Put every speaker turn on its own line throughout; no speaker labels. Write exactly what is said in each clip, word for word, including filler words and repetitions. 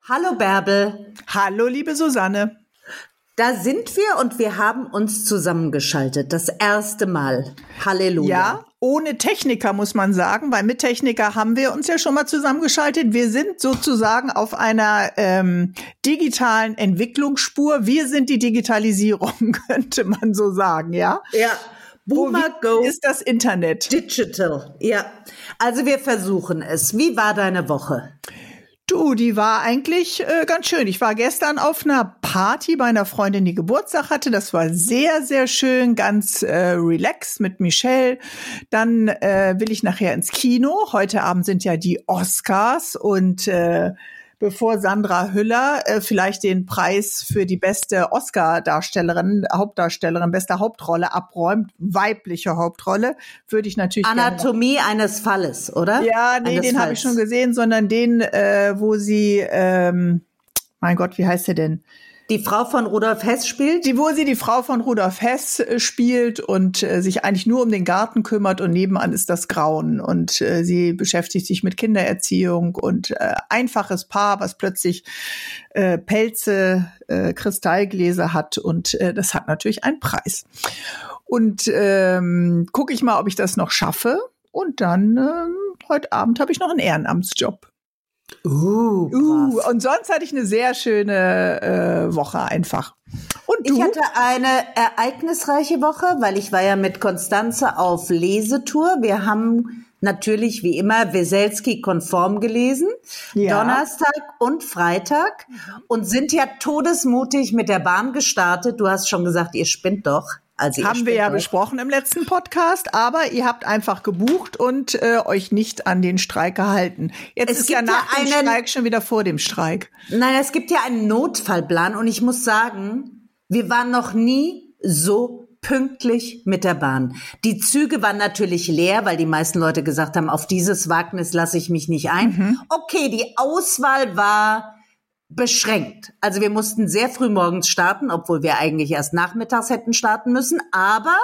Hallo Bärbel.
Hallo liebe Susanne.
Da sind wir und wir haben uns zusammengeschaltet. Das erste Mal. Halleluja.
Ja, ohne Techniker muss man sagen, weil mit Techniker haben wir uns ja schon mal zusammengeschaltet. Wir sind sozusagen auf einer ähm, digitalen Entwicklungsspur. Wir sind die Digitalisierung, könnte man so sagen, ja?
Ja. Boomer Go
ist das Internet.
Digital. Ja. Also wir versuchen es. Wie war deine Woche?
Du, die war eigentlich äh, ganz schön. Ich war gestern auf einer Party bei einer Freundin, die Geburtstag hatte. Das war sehr, sehr schön, ganz äh, relaxed mit Michelle. Dann äh, will ich nachher ins Kino. Heute Abend sind ja die Oscars und äh, bevor Sandra Hüller äh, vielleicht den Preis für die beste Oscar-Darstellerin, Hauptdarstellerin, beste Hauptrolle abräumt, weibliche Hauptrolle, würde ich natürlich
Anatomie gerne eines Falles, oder?
Ja, nee,
eines
den habe ich schon gesehen, sondern den, äh, wo sie, ähm, mein Gott, wie heißt der denn?
Die Frau von Rudolf Hess spielt?
Die, wo sie die Frau von Rudolf Hess äh, spielt und äh, sich eigentlich nur um den Garten kümmert und nebenan ist das Grauen. Und äh, sie beschäftigt sich mit Kindererziehung und äh, einfaches Paar, was plötzlich äh, Pelze, äh, Kristallgläser hat und äh, das hat natürlich einen Preis. Und ähm, gucke ich mal, ob ich das noch schaffe. Und dann ähm, heute Abend habe ich noch einen Ehrenamtsjob.
Uh,
uh, und sonst hatte ich eine sehr schöne äh, Woche einfach. Und du?
Ich hatte eine ereignisreiche Woche, weil ich war ja mit Constanze auf Lesetour. Wir haben natürlich wie immer Weselski-konform gelesen, ja. Donnerstag und Freitag und sind ja todesmutig mit der Bahn gestartet. Du hast schon gesagt, ihr spinnt doch. Also
haben wir ja besprochen im letzten Podcast, aber ihr habt einfach gebucht und äh, euch nicht an den Streik gehalten. Jetzt es ist ja nach ja dem einen, Streik schon wieder vor dem Streik.
Nein, es gibt ja einen Notfallplan und ich muss sagen, wir waren noch nie so pünktlich mit der Bahn. Die Züge waren natürlich leer, weil die meisten Leute gesagt haben, auf dieses Wagnis lasse ich mich nicht ein. Mhm. Okay, die Auswahl war beschränkt. Also wir mussten sehr früh morgens starten, obwohl wir eigentlich erst nachmittags hätten starten müssen. Aber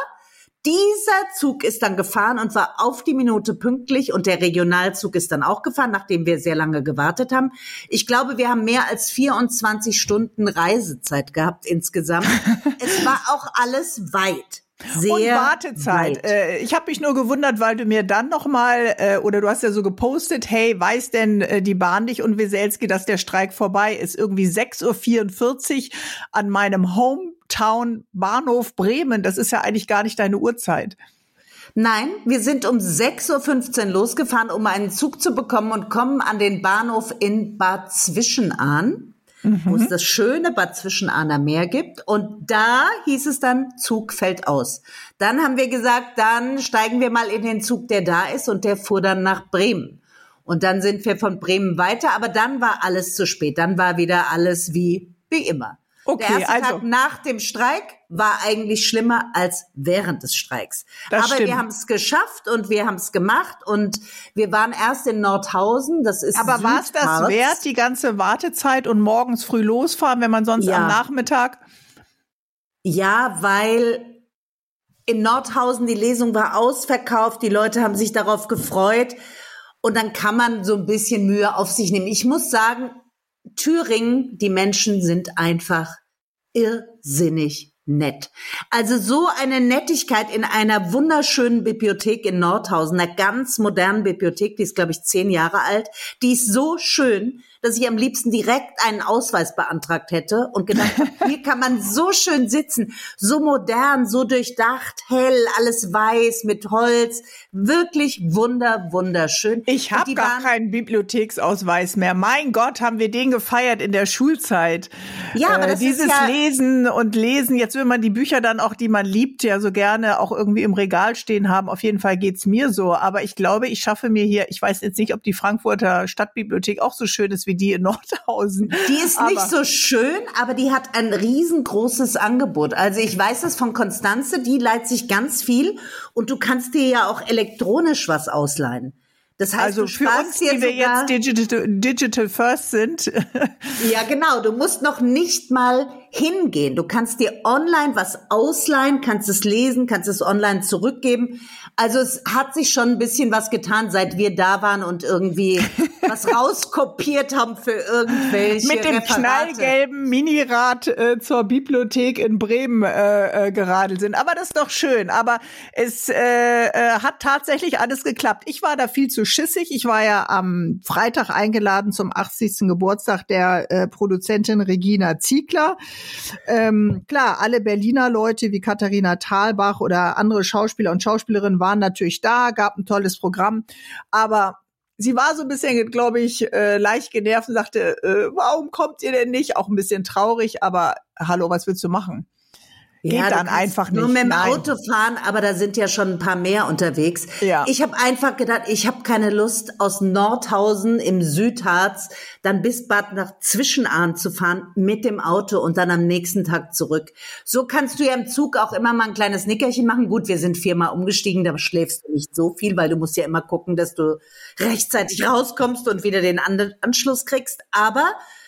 dieser Zug ist dann gefahren und war auf die Minute pünktlich und der Regionalzug ist dann auch gefahren, nachdem wir sehr lange gewartet haben. Ich glaube, wir haben mehr als vierundzwanzig Stunden Reisezeit gehabt insgesamt. Es war auch alles weit. Sehr
und Wartezeit. Äh, ich habe mich nur gewundert, weil du mir dann noch mal, äh, oder du hast ja so gepostet, hey, weiß denn äh, die Bahn dich und Weselski, dass der Streik vorbei ist? Irgendwie sechs Uhr vierundvierzig an meinem Hometown Bahnhof Bremen. Das ist ja eigentlich gar nicht deine Uhrzeit.
Nein, wir sind um sechs Uhr fünfzehn losgefahren, um einen Zug zu bekommen und kommen an den Bahnhof in Bad Zwischenahn. Mhm. Wo es das schöne Bad Zwischenahner Meer gibt. Und da hieß es dann, Zug fällt aus. Dann haben wir gesagt, dann steigen wir mal in den Zug, der da ist. Und der fuhr dann nach Bremen. Und dann sind wir von Bremen weiter. Aber dann war alles zu spät. Dann war wieder alles wie, wie immer. Okay, der erste also, Tag nach dem Streik war eigentlich schlimmer als während des Streiks. Aber stimmt. Wir haben es geschafft und wir haben es gemacht und wir waren erst in Nordhausen. Das ist
Aber war es das wert, die ganze Wartezeit und morgens früh losfahren, wenn man sonst ja. am Nachmittag?
Ja, weil in Nordhausen die Lesung war ausverkauft. Die Leute haben sich darauf gefreut und dann kann man so ein bisschen Mühe auf sich nehmen. Ich muss sagen, Thüringen, die Menschen sind einfach irrsinnig nett. Also so eine Nettigkeit in einer wunderschönen Bibliothek in Nordhausen, einer ganz modernen Bibliothek, die ist, glaube ich, zehn Jahre alt. Die ist so schön, dass ich am liebsten direkt einen Ausweis beantragt hätte und gedacht habe, hier kann man so schön sitzen, so modern, so durchdacht, hell, alles weiß mit Holz, wirklich wunder, wunderschön.
Ich habe gar keinen Bibliotheksausweis mehr. Mein Gott, haben wir den gefeiert in der Schulzeit. Ja, aber das äh, dieses ist ja Lesen und Lesen. Jetzt will man die Bücher dann auch, die man liebt, ja so gerne auch irgendwie im Regal stehen haben. Auf jeden Fall geht's mir so. Aber ich glaube, ich schaffe mir hier, ich weiß jetzt nicht, ob die Frankfurter Stadtbibliothek auch so schön ist wie die in Nordhausen.
Die ist aber nicht so schön, aber die hat ein riesengroßes Angebot. Also ich weiß das von Constanze, die leiht sich ganz viel und du kannst dir ja auch elektronisch was ausleihen. Das heißt,
also für uns, die wir jetzt digital, digital first sind.
Ja, genau. Du musst noch nicht mal hingehen. Du kannst dir online was ausleihen, kannst es lesen, kannst es online zurückgeben. Also es hat sich schon ein bisschen was getan, seit wir da waren und irgendwie was rauskopiert haben für irgendwelche
Mit dem
Referate.
knallgelben Minirad äh, zur Bibliothek in Bremen äh, äh, geradelt sind. Aber das ist doch schön. Aber es äh, äh, hat tatsächlich alles geklappt. Ich war da viel zu schissig. Ich war ja am Freitag eingeladen zum achtzigsten Geburtstag der äh, Produzentin Regina Ziegler. Ähm, klar, alle Berliner Leute wie Katharina Thalbach oder andere Schauspieler und Schauspielerinnen waren natürlich da, gab ein tolles Programm, aber sie war so ein bisschen, glaube ich, äh, leicht genervt und sagte, äh, warum kommt ihr denn nicht? Auch ein bisschen traurig, aber hallo, was willst du machen? Geht
ja,
dann einfach nicht.
Nur mit dem
Nein.
Auto fahren, aber da sind ja schon ein paar mehr unterwegs.
Ja.
Ich habe einfach gedacht, ich habe keine Lust, aus Nordhausen im Südharz dann bis Bad nach Zwischenahn zu fahren mit dem Auto und dann am nächsten Tag zurück. So kannst du ja im Zug auch immer mal ein kleines Nickerchen machen. Gut, wir sind viermal umgestiegen, da schläfst du nicht so viel, weil du musst ja immer gucken, dass du rechtzeitig rauskommst und wieder den Anschluss kriegst. Aber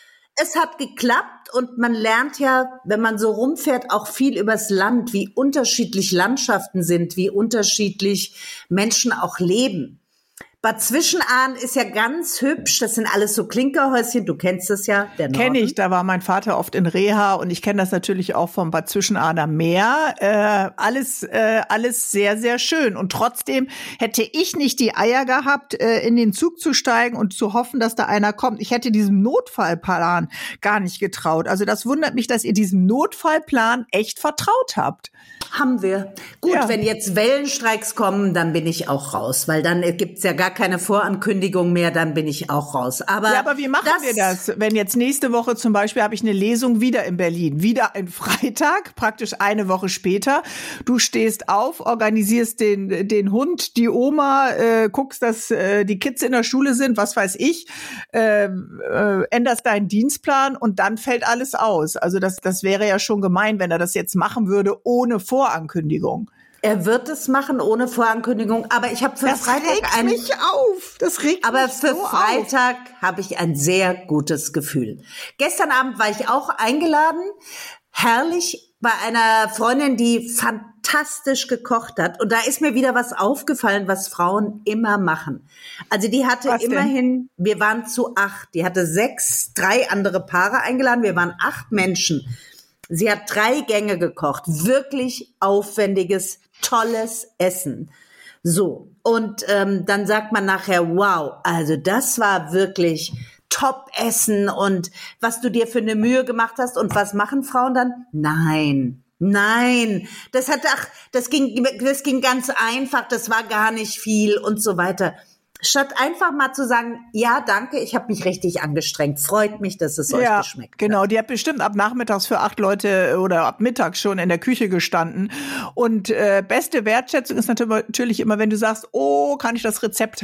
es hat geklappt und man lernt ja, wenn man so rumfährt, auch viel übers Land, wie unterschiedlich Landschaften sind, wie unterschiedlich Menschen auch leben. Bad Zwischenahn ist ja ganz hübsch. Das sind alles so Klinkerhäuschen. Du kennst es ja, der Norden.
Kenne ich, da war mein Vater oft in Reha und ich kenne das natürlich auch vom Bad Zwischenahner Meer. Äh, alles, äh, alles sehr, sehr schön. Und trotzdem hätte ich nicht die Eier gehabt, äh, in den Zug zu steigen und zu hoffen, dass da einer kommt. Ich hätte diesem Notfallplan gar nicht getraut. Also das wundert mich, dass ihr diesem Notfallplan echt vertraut habt.
Haben wir. Gut,
Ja.
wenn jetzt Wellenstreiks kommen, dann bin ich auch raus, weil dann gibt's ja gar keine Vorankündigung mehr, dann bin ich auch raus. Aber,
Ja, aber wie machen
das,
wir das? Wenn jetzt nächste Woche zum Beispiel habe ich eine Lesung wieder in Berlin, wieder ein Freitag, praktisch eine Woche später. Du stehst auf, organisierst den den Hund, die Oma, äh, guckst, dass äh, die Kids in der Schule sind, was weiß ich, äh, äh, änderst deinen Dienstplan und dann fällt alles aus. Also das das wäre ja schon gemein, wenn er das jetzt machen würde ohne Vorankündigung.
Er wird es machen ohne Vorankündigung, aber ich habe für
Das
Freitag
regt
ein
mich auf. Das regt
Aber
mich
für
so auf.
Freitag habe ich ein sehr gutes Gefühl. Gestern Abend war ich auch eingeladen, herrlich, bei einer Freundin, die fantastisch gekocht hat. Und da ist mir wieder was aufgefallen, was Frauen immer machen. Also die hatte
Was denn?
immerhin, wir waren zu acht, die hatte sechs, drei andere Paare eingeladen, wir waren acht Menschen. Sie hat drei Gänge gekocht, wirklich aufwendiges, tolles Essen. So, und ähm, dann sagt man nachher, wow, also das war wirklich Top-Essen und was du dir für eine Mühe gemacht hast. Und was machen Frauen dann? Nein, nein, das hat, ach, das ging, das ging ganz einfach, das war gar nicht viel und so weiter. Statt einfach mal zu sagen, ja, danke, ich habe mich richtig angestrengt. Freut mich, dass es euch
Ja,
geschmeckt hat.
genau. Die hat bestimmt ab nachmittags für acht Leute oder ab mittags schon in der Küche gestanden. Und äh, beste Wertschätzung ist natürlich immer, wenn du sagst, oh, kann ich das Rezept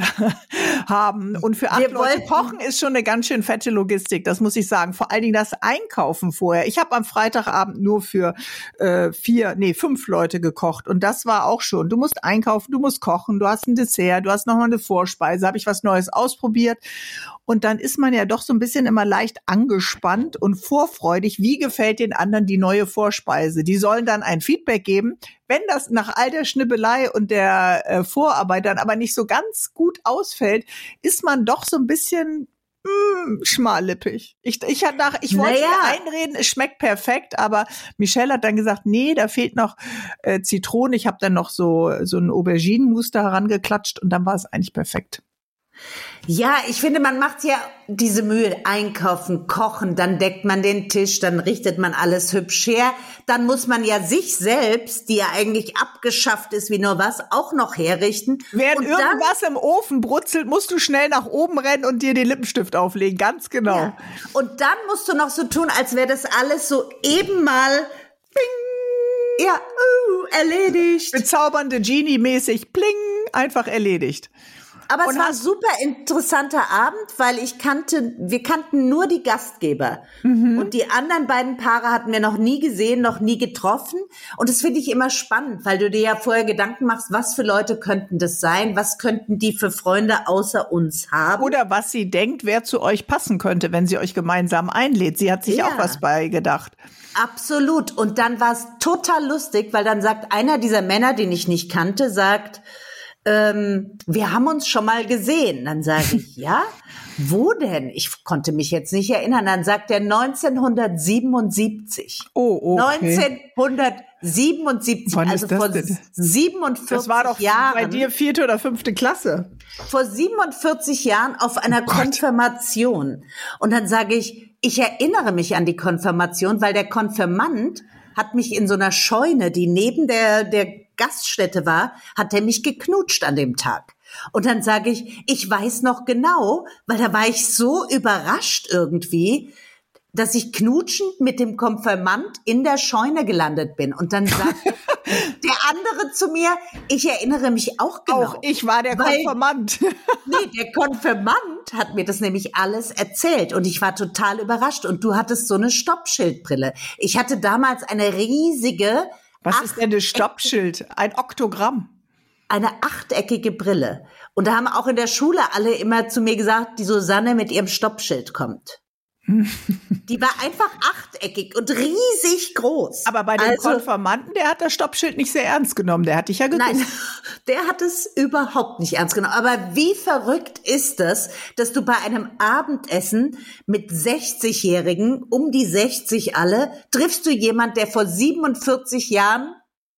haben? Und für acht
Wir
Leute
wollten-
kochen ist schon eine ganz schön fette Logistik, das muss ich sagen. Vor allen Dingen das Einkaufen vorher. Ich habe am Freitagabend nur für äh, vier, nee, fünf Leute gekocht. Und das war auch schon. Du musst einkaufen, du musst kochen, du hast ein Dessert, du hast nochmal eine Vorspeise. Habe ich was Neues ausprobiert. Und dann ist man ja doch so ein bisschen immer leicht angespannt und vorfreudig. Wie gefällt den anderen die neue Vorspeise? Die sollen dann ein Feedback geben. Wenn das nach all der Schnibbelei und der äh, Vorarbeit dann aber nicht so ganz gut ausfällt, ist man doch so ein bisschen mm, schmallippig. Ich, ich, hat nach, ich wollte
Naja.
mir einreden, es schmeckt perfekt, aber Michelle hat dann gesagt, nee, da fehlt noch äh, Zitrone. Ich habe dann noch so, so ein Auberginenmus da herangeklatscht und dann war es eigentlich perfekt.
Ja, ich finde, man macht ja diese Mühe, einkaufen, kochen, dann deckt man den Tisch, dann richtet man alles hübsch her, dann muss man ja sich selbst, die ja eigentlich abgeschafft ist wie nur was, auch noch herrichten.
Während
Und dann,
irgendwas im Ofen brutzelt, musst du schnell nach oben rennen und dir den Lippenstift auflegen, ganz genau.
ja. Und dann musst du noch so tun, als wäre das alles so eben mal bing, ja, uh, erledigt.
Bezaubernde Genie-mäßig, pling, einfach erledigt.
Aber
Und
es war ein
hast-
super interessanter Abend, weil ich kannte, wir kannten nur die Gastgeber.
Mhm.
Und die anderen beiden Paare hatten wir noch nie gesehen, noch nie getroffen. Und das finde ich immer spannend, weil du dir ja vorher Gedanken machst, was für Leute könnten das sein? Was könnten die für Freunde außer uns haben?
Oder was sie denkt, wer zu euch passen könnte, wenn sie euch gemeinsam einlädt. Sie hat sich
Ja.
auch was bei gedacht.
Absolut. Und dann war es total lustig, weil dann sagt einer dieser Männer, den ich nicht kannte, sagt, ähm, wir haben uns schon mal gesehen. Dann sage ich, ja, wo denn? Ich konnte mich jetzt nicht erinnern. Dann sagt er neunzehnhundertsiebenundsiebzig.
Oh, okay.
neunzehnhundertsiebenundsiebzig,
Wann
also
ist das
vor
denn?
siebenundvierzig
Das war doch
Jahren.
bei dir vierte oder fünfte Klasse.
Vor siebenundvierzig Jahren auf einer
Oh Gott.
Konfirmation. Und dann sage ich, ich erinnere mich an die Konfirmation, weil der Konfirmand hat mich in so einer Scheune, die neben der, der Gaststätte war, hat er mich geknutscht an dem Tag. Und dann sage ich, ich weiß noch genau, weil da war ich so überrascht irgendwie, dass ich knutschend mit dem Konfirmand in der Scheune gelandet bin. Und dann sagt der andere zu mir, ich erinnere mich auch genau.
Auch ich war der
Weil-
Konfirmand.
Nee, der Konfirmand hat mir das nämlich alles erzählt und ich war total überrascht. Und du hattest so eine Stoppschildbrille. Ich hatte damals eine riesige,
Was ist denn das Stoppschild? Ein Oktogramm.
eine achteckige Brille. Und da haben auch in der Schule alle immer zu mir gesagt, die Susanne mit ihrem Stoppschild kommt. Die war einfach achteckig und riesig groß.
Aber bei dem
Also-
Konfirmanden, der hat das Stoppschild nicht sehr ernst genommen. Der hat dich ja geküsst.
Nein, der hat es überhaupt nicht ernst genommen. Aber wie verrückt ist es, dass du bei einem Abendessen mit sechzigjährigen, um die sechzig alle, triffst du jemand, der vor siebenundvierzig Jahren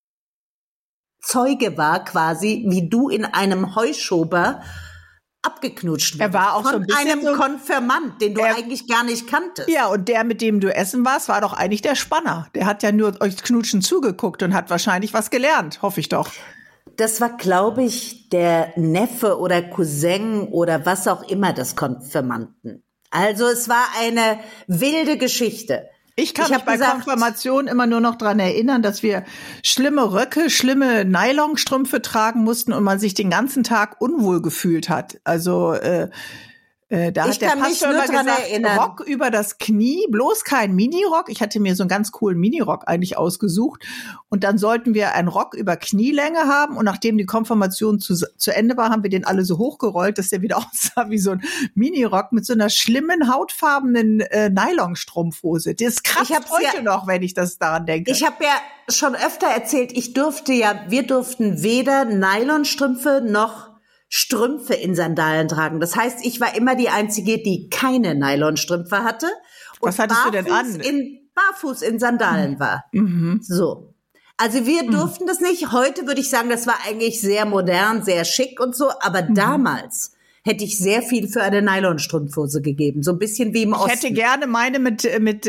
Zeuge war, quasi, wie du in einem Heuschober abgeknutscht
Er war auch
von
so ein bisschen
einem
so-
Konfirmand, den du
Er-
eigentlich gar nicht kanntest.
Ja, und der, mit dem du essen warst, war doch eigentlich der Spanner. Der hat ja nur euch knutschen zugeguckt und hat wahrscheinlich was gelernt, hoffe ich doch.
Das war, glaube ich, der Neffe oder Cousin oder was auch immer des Konfirmanden. Also es war eine wilde Geschichte.
Ich kann
Ich
mich
hab
bei
gesagt-
Konfirmation immer nur noch dran erinnern, dass wir schlimme Röcke, schlimme Nylonstrümpfe tragen mussten und man sich den ganzen Tag unwohl gefühlt hat. Also äh, äh, da
Ich
hat der
kann mich
Pastor
nur
immer
dran
gesagt,
erinnern.
Rock über das Knie, bloß kein Minirock. Ich hatte mir so einen ganz coolen Minirock eigentlich ausgesucht. Und dann sollten wir einen Rock über Knielänge haben. Und nachdem die Konfirmation zu, zu Ende war, haben wir den alle so hochgerollt, dass der wieder aussah wie so ein Minirock mit so einer schlimmen, hautfarbenen äh, Nylonstrumpfhose. Das kratzt
Ich hab's
heute
ja-
noch, wenn ich das daran denke.
Ich habe ja schon öfter erzählt, ich durfte ja, wir durften weder Nylonstrümpfe noch Strümpfe in Sandalen tragen. Das heißt, ich war immer die Einzige, die keine Nylonstrümpfe hatte. Und
Was hattest du denn
barfuß
an?
In, barfuß in Sandalen war.
Mhm.
So. Also wir durften das nicht. Heute würde ich sagen, das war eigentlich sehr modern, sehr schick und so. Aber
Mhm.
damals hätte ich sehr viel für eine Nylonstrumpfhose gegeben. So ein bisschen wie im
Ich
Osten.
hätte gerne meine mit mit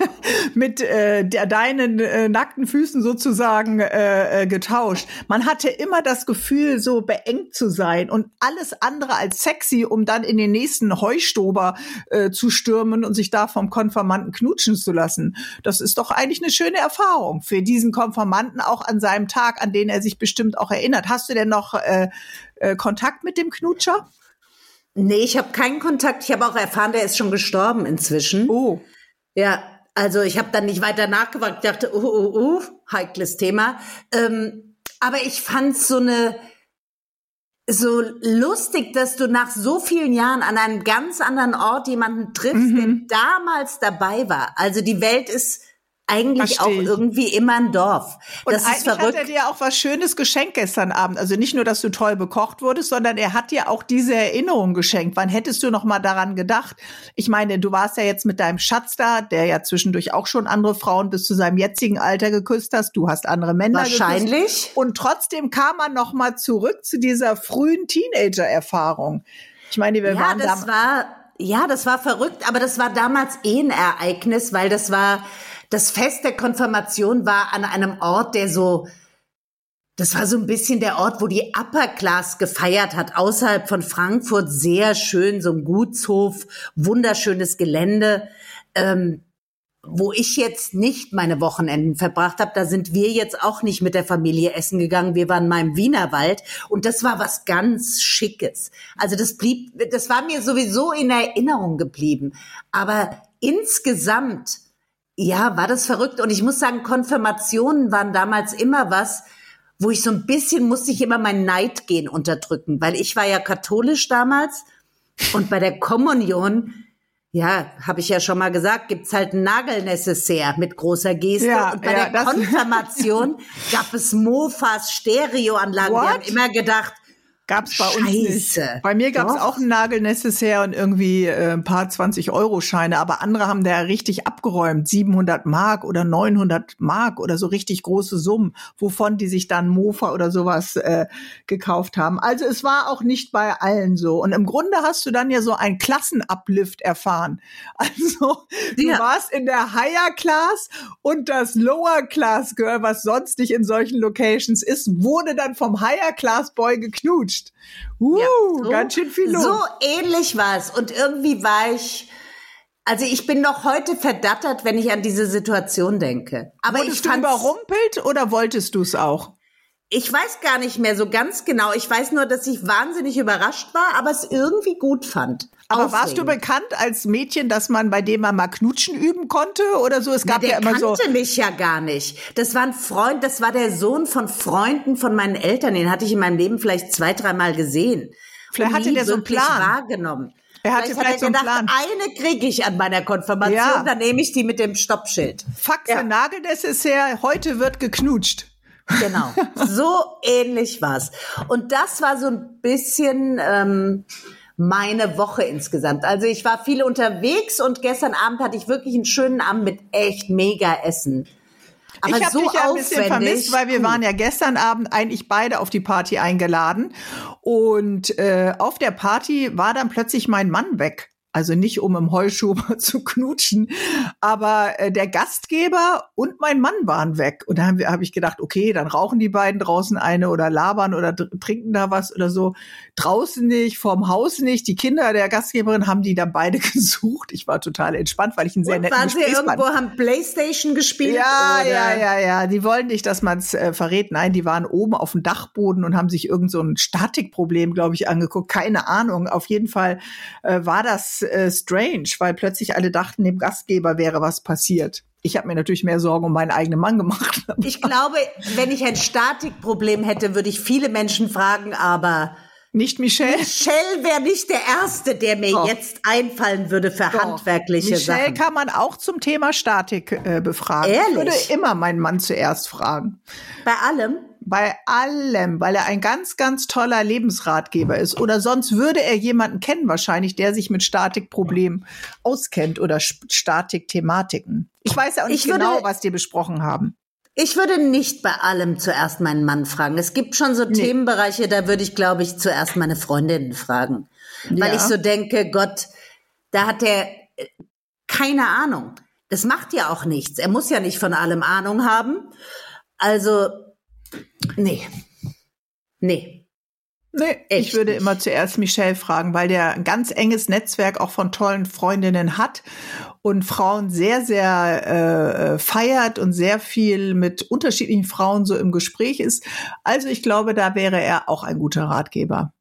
mit äh, der, deinen äh, nackten Füßen sozusagen äh, äh, getauscht. Man hatte immer das Gefühl, so beengt zu sein und alles andere als sexy, um dann in den nächsten Heustober äh, zu stürmen und sich da vom Konfirmanden knutschen zu lassen. Das ist doch eigentlich eine schöne Erfahrung für diesen Konfirmanden, auch an seinem Tag, an den er sich bestimmt auch erinnert. Hast du denn noch äh, äh, Kontakt mit dem Knutscher?
Nee, ich habe keinen Kontakt. Ich habe auch erfahren, der ist schon gestorben inzwischen.
Oh.
Ja, also ich habe dann nicht weiter nachgefragt. Ich dachte, uh, uh, uh, heikles Thema. Ähm, aber ich fand's so eine so lustig, dass du nach so vielen Jahren an einem ganz anderen Ort jemanden triffst,
Mhm.
der damals dabei war. Also die Welt ist eigentlich
Versteh
auch
ich.
irgendwie immer ein Dorf.
Und
Das ist
eigentlich hat
verrückt.
er dir auch was Schönes geschenkt gestern Abend. Also nicht nur, dass du toll bekocht wurdest, sondern er hat dir auch diese Erinnerung geschenkt. Wann hättest du noch mal daran gedacht? Ich meine, du warst ja jetzt mit deinem Schatz da, der ja zwischendurch auch schon andere Frauen bis zu seinem jetzigen Alter geküsst hast. Du hast andere Männer geküsst.
Wahrscheinlich.
Und trotzdem kam man noch mal zurück zu dieser frühen Teenager-Erfahrung. Ich meine, wir
Ja,
waren
das
da.
war, ja, das war verrückt, aber das war damals eh ein Ereignis, weil das war, das Fest der Konfirmation war an einem Ort, der so, das war so ein bisschen der Ort, wo die Upper Class gefeiert hat, außerhalb von Frankfurt, sehr schön, so ein Gutshof, wunderschönes Gelände. Ähm, wo ich jetzt nicht meine Wochenenden verbracht habe, da sind wir jetzt auch nicht mit der Familie essen gegangen. Wir waren mal im Wienerwald und das war was ganz Schickes. Also das blieb, das war mir sowieso in Erinnerung geblieben. Aber insgesamt, ja, war das verrückt. Und ich muss sagen, Konfirmationen waren damals immer was, wo ich so ein bisschen musste ich immer mein Neidgehen unterdrücken, weil ich war ja katholisch damals und bei der Kommunion, ja, habe ich ja schon mal gesagt, gibt's halt ein Nagelnecessaire mit großer Geste.
Ja,
und bei
ja,
der Konfirmation gab es Mofas, Stereoanlagen.
What?
Wir haben immer gedacht,
Gab's bei uns nicht.
Scheiße.
Bei mir gab's
Doch.
auch ein Nagelnecessaire und irgendwie äh, ein paar zwanzig-Euro-Scheine, aber andere haben da richtig abgeräumt, siebenhundert Mark oder neunhundert Mark oder so richtig große Summen, wovon die sich dann Mofa oder sowas äh, gekauft haben. Also es war auch nicht bei allen so. Und im Grunde hast du dann ja so einen Klassenuplift erfahren. Also du
Ja.
warst in der Higher Class und das Lower Class Girl, was sonst nicht in solchen Locations ist, wurde dann vom Higher Class Boy geknutscht. Uh,
Ja, so,
ganz schön viel los.
So ähnlich war es. Und irgendwie war ich, also ich bin noch heute verdattert, wenn ich an diese Situation denke. Aber
Wurdest
ich
du
fand's,
überrumpelt oder wolltest du es auch?
ich weiß gar nicht mehr so ganz genau. Ich weiß nur, dass ich wahnsinnig überrascht war, aber es irgendwie gut fand.
Aber warst du
Aufregend.
bekannt als Mädchen, dass man bei dem man mal knutschen üben konnte oder so? Es
Na,
gab
der
ja immer so.
kannte mich ja gar nicht. Das war ein Freund, das war der Sohn von Freunden von meinen Eltern. Den hatte ich in meinem Leben vielleicht zwei, dreimal gesehen.
Vielleicht
Und
hatte
nie
der so einen
wirklich
Plan.
wahrgenommen.
Er hatte vielleicht
hat
so
er
einen
gedacht,
Plan.
eine kriege ich an meiner Konfirmation,
Ja.
dann nehme ich die mit dem Stoppschild.
Faxe,
Ja.
Nageldessert, heute wird geknutscht.
Genau, so ähnlich war's. Und das war so ein bisschen ähm, meine Woche insgesamt. Also ich war viel unterwegs und gestern Abend hatte ich wirklich einen schönen Abend mit echt mega Essen. Aber
ich habe
so
dich ja ein bisschen
aufwendig.
vermisst, weil wir
Puh.
waren ja gestern Abend eigentlich beide auf die Party eingeladen. Und äh, auf der Party war dann plötzlich mein Mann weg. Also nicht, um im Heuschober zu knutschen, aber äh, der Gastgeber und mein Mann waren weg. Und da habe hab ich gedacht, okay, dann rauchen die beiden draußen eine oder labern oder dr- trinken da was oder so. Draußen nicht, vorm Haus nicht. Die Kinder der Gastgeberin haben die dann beide gesucht. Ich war total entspannt, weil ich einen sehr
Und
netten
waren sie
Gesprächspartner-
irgendwo, haben Playstation gespielt?
Ja,
oder?
ja, ja, ja. Die wollen nicht, dass man es äh, verrät. Nein, die waren oben auf dem Dachboden und haben sich irgend so ein Statikproblem, glaube ich, angeguckt. Keine Ahnung. Auf jeden Fall äh, war das äh, strange, weil plötzlich alle dachten, dem Gastgeber wäre was passiert. Ich habe mir natürlich mehr Sorgen um meinen eigenen Mann gemacht.
Ich glaube, wenn ich ein Statikproblem hätte, würde ich viele Menschen fragen, aber
Nicht Michelle?
Michelle wäre nicht der Erste, der mir
Doch.
jetzt einfallen würde für
Doch.
handwerkliche
Michelle
Sachen.
kann man auch zum Thema Statik äh, befragen.
Ehrlich?
Ich würde immer meinen Mann zuerst fragen.
Bei allem?
Bei allem, weil er ein ganz, ganz toller Lebensratgeber ist. Oder sonst würde er jemanden kennen wahrscheinlich, der sich mit Statikproblemen auskennt oder Sch- Statikthematiken. Ich weiß ja auch nicht
Ich würde-
genau, was die besprochen haben.
Ich würde nicht bei allem zuerst meinen Mann fragen. Es gibt schon so Themenbereiche, da würde ich, glaube ich, zuerst meine Freundinnen fragen. Weil
Ja.
ich so denke, Gott, da hat der äh, keine Ahnung. Das macht ja auch nichts. Er muss ja nicht von allem Ahnung haben. Also, nee. Nee.
Nee,
Echt
ich würde
nicht.
immer zuerst Michelle fragen, weil der ein ganz enges Netzwerk auch von tollen Freundinnen hat und Frauen sehr, sehr äh, feiert und sehr viel mit unterschiedlichen Frauen so im Gespräch ist. Also ich glaube, da wäre er auch ein guter Ratgeber.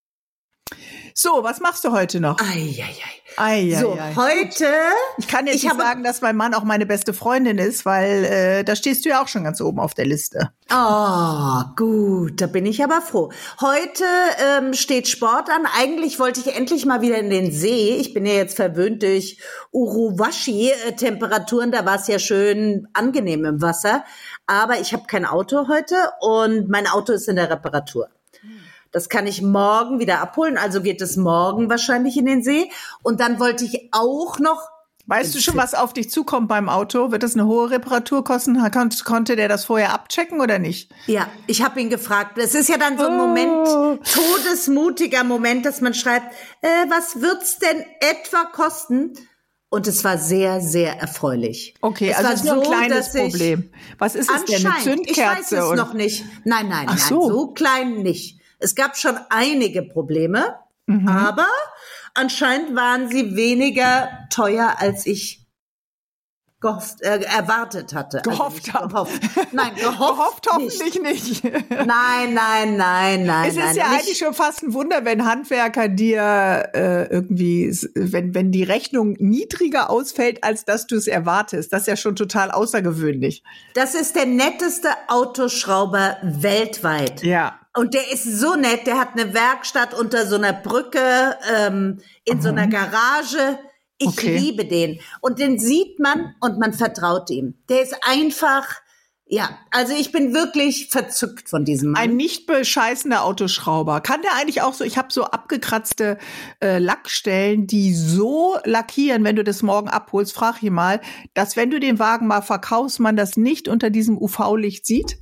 So, was machst du heute noch?
Eieiei.
Ei,
So,
ei, ei.
heute,
Ich kann jetzt
ich
nicht
habe-
sagen, dass mein Mann auch meine beste Freundin ist, weil äh, da stehst du ja auch schon ganz oben auf der Liste.
oh, gut, da bin ich aber froh. Heute ähm, steht Sport an. Eigentlich wollte ich endlich mal wieder in den See. Ich bin ja jetzt verwöhnt durch Uruwashi-Temperaturen. Da war es ja schön angenehm im Wasser. Aber ich habe kein Auto heute und mein Auto ist in der Reparatur. Das kann ich morgen wieder abholen. Also geht es morgen wahrscheinlich in den See. Und dann wollte ich auch noch
Weißt du schon, was auf dich zukommt beim Auto? Wird das eine hohe Reparatur kosten? Kon- Konnte der das vorher abchecken oder nicht?
Ja, ich habe ihn gefragt. Es ist ja dann so ein Moment,
Oh.
todesmutiger Moment, dass man schreibt, äh, was wird's denn etwa kosten? Und es war sehr, sehr erfreulich.
Okay,
es
also
war
es ist nur ein
so,
kleines
dass ich-
Problem. Was ist es denn, eine
Anscheinend, ich weiß
Zündkerze?
es
oder?
noch nicht. Nein, nein,
Ach
nein,
so.
so klein nicht. Es gab schon einige Probleme,
Mhm.
aber anscheinend waren sie weniger teuer, als ich gehofft, äh, erwartet hatte.
Gehofft
also
habe.
Nein, gehofft,
gehofft hoffentlich nicht.
Nein, nein, nein, nein.
Es ist
nein,
ja
nicht.
eigentlich schon fast ein Wunder, wenn Handwerker dir äh, irgendwie, wenn wenn die Rechnung niedriger ausfällt, als dass du es erwartest. Das ist ja schon total außergewöhnlich.
Das ist der netteste Autoschrauber weltweit.
Ja.
Und der ist so nett, der hat eine Werkstatt unter so einer Brücke, ähm, in mhm. so einer Garage. Ich
okay.
liebe den. Und den sieht man und man vertraut ihm. Der ist einfach, ja, also ich bin wirklich verzückt von diesem Mann.
Ein nicht bescheißender Autoschrauber. Kann der eigentlich auch so, ich habe so abgekratzte äh, Lackstellen, die so lackieren, wenn du das morgen abholst, frag ihn mal, dass wenn du den Wagen mal verkaufst, man das nicht unter diesem U V-Licht sieht?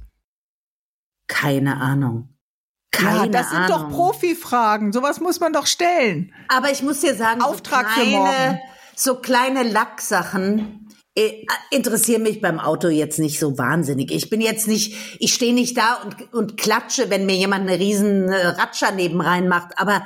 Keine Ahnung. Keine
ja, das sind
Ahnung.
doch Profifragen. Sowas muss man doch stellen.
Aber ich muss dir sagen,
Auftrag
so kleine,
für morgen.
so kleine Lacksachen äh, interessieren mich beim Auto jetzt nicht so wahnsinnig. Ich bin jetzt nicht, ich stehe nicht da und, und klatsche, wenn mir jemand eine riesen Ratscher neben rein macht. Aber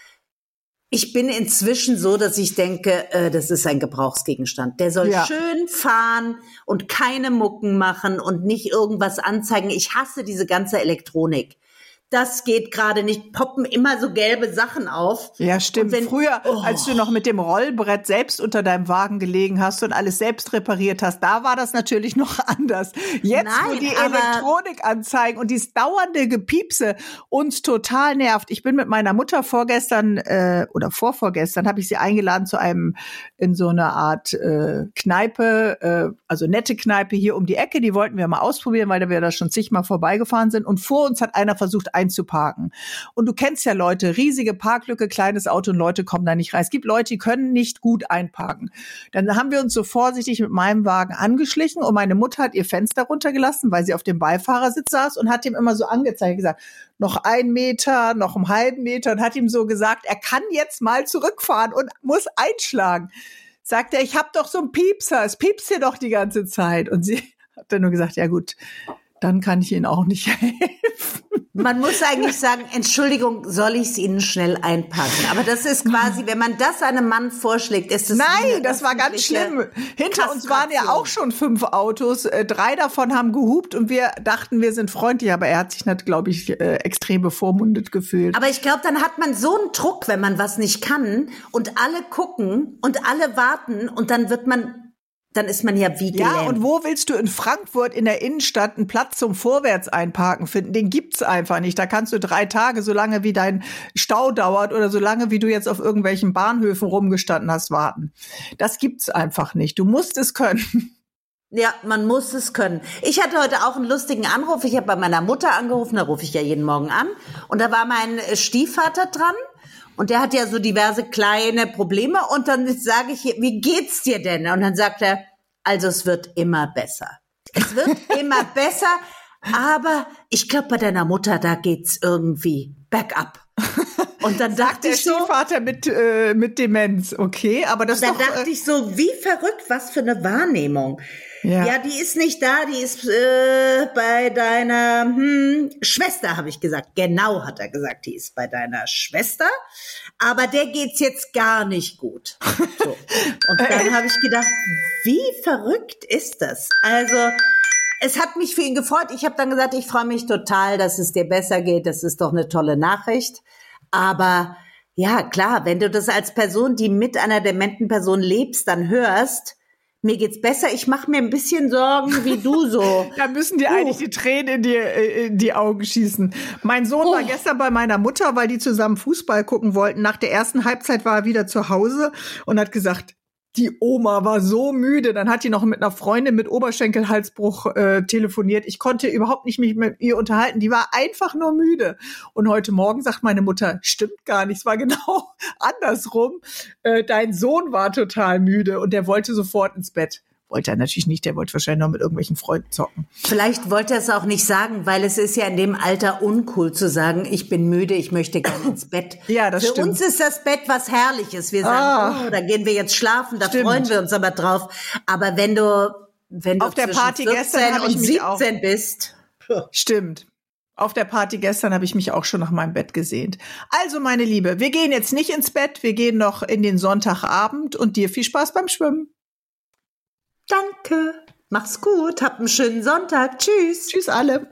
ich bin inzwischen so, dass ich denke, äh, das ist ein Gebrauchsgegenstand. Der soll ja. schön fahren und keine Mucken machen und nicht irgendwas anzeigen. Ich hasse diese ganze Elektronik. Das geht gerade nicht. Poppen immer so gelbe Sachen auf.
Ja, stimmt. Wenn, Früher, oh. als du noch mit dem Rollbrett selbst unter deinem Wagen gelegen hast und alles selbst repariert hast, da war das natürlich noch anders. Jetzt, Nein, wo die Elektronik anzeigen und dieses dauernde Gepiepse uns total nervt. Ich bin mit meiner Mutter vorgestern äh, oder vorvorgestern habe ich sie eingeladen zu einem in so einer Art äh, Kneipe, äh, also nette Kneipe hier um die Ecke. Die wollten wir mal ausprobieren, weil wir da schon zigmal vorbeigefahren sind. Und vor uns hat einer versucht einzuparken. Und du kennst ja Leute, riesige Parklücke, kleines Auto und Leute kommen da nicht rein. Es gibt Leute, die können nicht gut einparken. Dann haben wir uns so vorsichtig mit meinem Wagen angeschlichen und meine Mutter hat ihr Fenster runtergelassen, weil sie auf dem Beifahrersitz saß und hat ihm immer so angezeigt, gesagt, noch ein Meter, noch einen halben Meter und hat ihm so gesagt, er kann jetzt mal zurückfahren und muss einschlagen. Sagt er, ich hab doch so einen Piepser, es piepst hier doch die ganze Zeit. Und sie hat dann nur gesagt, ja gut, dann kann ich Ihnen auch nicht helfen.
Man muss eigentlich sagen, Entschuldigung, soll ich es Ihnen schnell einpacken? Aber das ist quasi, wenn man das einem Mann vorschlägt, ist es
Nein, das war ganz schlimm. Hinter uns waren ja auch schon fünf Autos. Äh, drei davon haben gehupt und wir dachten, wir sind freundlich. Aber er hat sich, glaube ich, äh, extrem bevormundet gefühlt.
Aber ich glaube, dann hat man so einen Druck, wenn man was nicht kann und alle gucken und alle warten und dann wird man... Dann ist man ja wie gelähmt.
Ja, und wo willst du in Frankfurt in der Innenstadt einen Platz zum Vorwärts-Einparken finden? Den gibt's einfach nicht. Da kannst du drei Tage, so lange wie dein Stau dauert oder so lange wie du jetzt auf irgendwelchen Bahnhöfen rumgestanden hast, warten. Das gibt's einfach nicht. Du musst es können.
Ja, man muss es können. Ich hatte heute auch einen lustigen Anruf. Ich habe bei meiner Mutter angerufen, da rufe ich ja jeden Morgen an. Und da war mein Stiefvater dran. Und der hat ja so diverse kleine Probleme. Und dann sage ich, wie geht's dir denn? Und dann sagt er, also es wird immer besser. Es wird immer besser. Aber ich glaube, bei deiner Mutter, da geht's irgendwie bergab. Und dann dachte ich so,
der Stiefvater mit äh, mit Demenz, okay, aber das
dann
doch,
dachte
äh,
ich so, wie verrückt, was für eine Wahrnehmung.
Ja,
ja die ist nicht da, die ist äh, bei deiner hm, Schwester, habe ich gesagt. Genau, hat er gesagt, die ist bei deiner Schwester. Aber der geht's jetzt gar nicht gut. So. Und dann habe ich gedacht, wie verrückt ist das? Also es hat mich für ihn gefreut. Ich habe dann gesagt, ich freue mich total, dass es dir besser geht. Das ist doch eine tolle Nachricht. Aber ja, klar, wenn du das als Person, die mit einer dementen Person lebst, dann hörst, mir geht's besser, ich mache mir ein bisschen Sorgen, wie du so.
Da müssen dir uh. eigentlich die Tränen in die, in die Augen schießen. Mein Sohn uh. war gestern bei meiner Mutter, weil die zusammen Fußball gucken wollten. Nach der ersten Halbzeit war er wieder zu Hause und hat gesagt, die Oma war so müde. Dann hat die noch mit einer Freundin mit Oberschenkelhalsbruch äh, telefoniert. Ich konnte überhaupt nicht mich mit ihr unterhalten. Die war einfach nur müde. Und heute Morgen sagt meine Mutter, stimmt gar nicht. Es war genau andersrum. Äh, dein Sohn war total müde und der wollte sofort ins Bett. Wollte er natürlich nicht, der wollte wahrscheinlich noch mit irgendwelchen Freunden zocken.
Vielleicht wollte er es auch nicht sagen, weil es ist ja in dem Alter uncool zu sagen, ich bin müde, ich möchte gerne ins Bett.
Ja, das
Für
stimmt.
uns ist das Bett was Herrliches. Wir sagen,
ah,
oh, da gehen wir jetzt schlafen, da
stimmt.
freuen wir uns aber drauf. Aber wenn du, wenn du
auf der
zwischen
Party gestern
vierzehn
habe ich
und
mich auch
siebzehn bist.
Stimmt. Auf der Party gestern habe ich mich auch schon nach meinem Bett gesehnt. Also, meine Liebe, wir gehen jetzt nicht ins Bett, wir gehen noch in den Sonntagabend und dir viel Spaß beim Schwimmen.
Danke. Mach's gut. Habt einen schönen Sonntag. Tschüss.
Tschüss alle.